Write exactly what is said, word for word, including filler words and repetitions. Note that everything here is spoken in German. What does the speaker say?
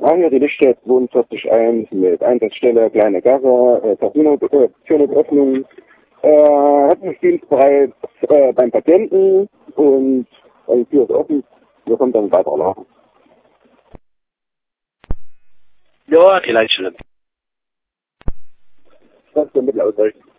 Ah, hier die Lichtstadt zweiundvierzig eins mit Einsatzstelle, kleine Gasse, äh, Türöffnung, äh, hat ein Spiel bereits äh, beim Patienten und äh, die Tür ist offen, wir kommen dann weiter nach. Ja, die Leitstelle. Das ist der Mittelausrichtung.